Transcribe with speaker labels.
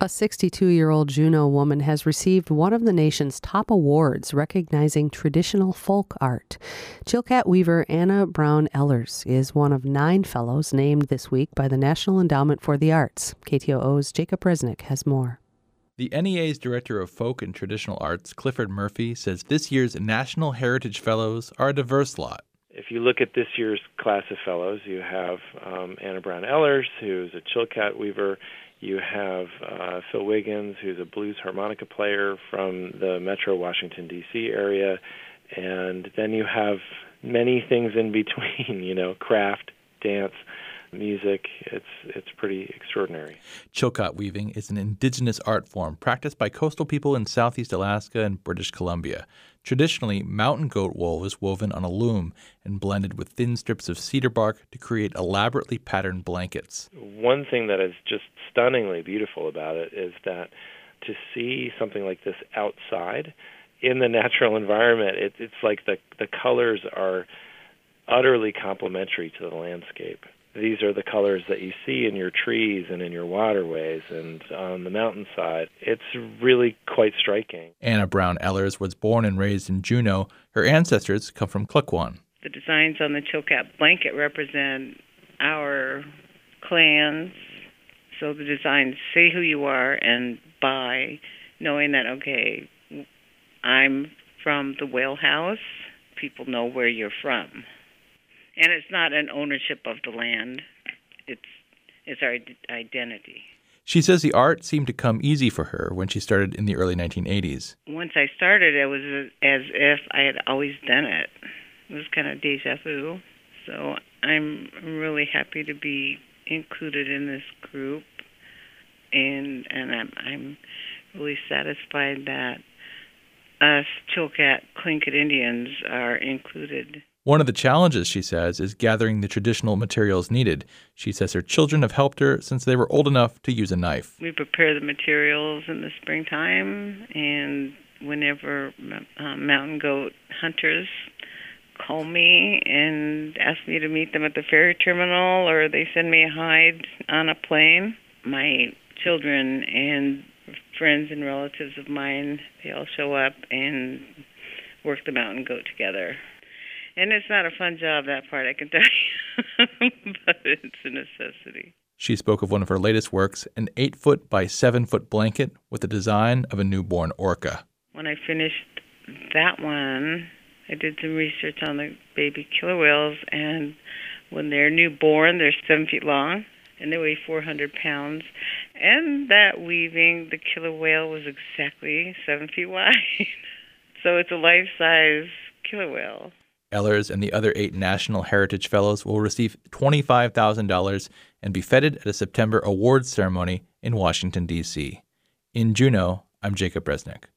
Speaker 1: A 62-year-old Juneau woman has received one of the nation's top awards recognizing traditional folk art. Chilkat weaver Anna Brown Ehlers is one of 9 fellows named this week by the National Endowment for the Arts. KTOO's Jacob Resnick has more.
Speaker 2: The NEA's Director of Folk and Traditional Arts, Clifford Murphy, says this year's National Heritage Fellows are a diverse lot.
Speaker 3: If you look at this year's class of fellows, you have Anna Brown Ehlers, who's a Chilkat weaver. You have Phil Wiggins, who's a blues harmonica player from the Metro Washington, D.C. area. And then you have many things in between, craft, dance, music. It's pretty extraordinary.
Speaker 2: Chilkat weaving is an indigenous art form practiced by coastal people in southeast Alaska and British Columbia. Traditionally, mountain goat wool is woven on a loom and blended with thin strips of cedar bark to create elaborately patterned blankets.
Speaker 3: One thing that is just stunningly beautiful about it is that to see something like this outside in the natural environment, it's like the colors are utterly complementary to the landscape. These are the colors that you see in your trees and in your waterways and on the mountainside. It's really quite striking.
Speaker 2: Anna Brown Ehlers was born and raised in Juneau. Her ancestors come from Klukwan.
Speaker 4: The designs on the Chilkat blanket represent our clans. So the designs say who you are, and by knowing that, okay, I'm from the Whale House, people know where you're from. And it's not an ownership of the land. It's our identity.
Speaker 2: She says the art seemed to come easy for her when she started in the early 1980s.
Speaker 4: Once I started, it was as if I had always done it. It was kind of deja vu. So I'm really happy to be included in this group, and I'm really satisfied that us Chilkat Tlingit Indians are included.
Speaker 2: One of the challenges, she says, is gathering the traditional materials needed. She says her children have helped her since they were old enough to use a knife.
Speaker 4: We prepare the materials in the springtime, and whenever mountain goat hunters call me and ask me to meet them at the ferry terminal, or they send me a hide on a plane, my children and friends and relatives of mine, they all show up and work the mountain goat together. And it's not a fun job, that part, I can tell you, but it's a necessity.
Speaker 2: She spoke of one of her latest works, an 8-foot by 7-foot blanket with the design of a newborn orca.
Speaker 4: When I finished that one, I did some research on the baby killer whales, and when they're newborn, they're 7 feet long, and they weigh 400 pounds. And that weaving, the killer whale was exactly 7 feet wide. So it's a life-size killer whale.
Speaker 2: Ehlers and the other 8 National Heritage Fellows will receive $25,000 and be feted at a September awards ceremony in Washington, D.C. In Juneau, I'm Jacob Resnick.